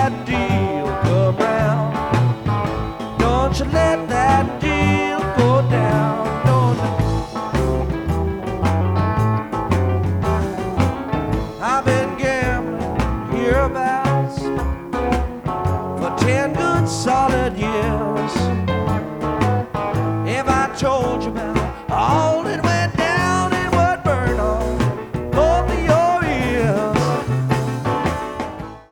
that deal come round. Don't you let that deal go down. Don't you? I've been gambling hereabouts for 10 good solid years.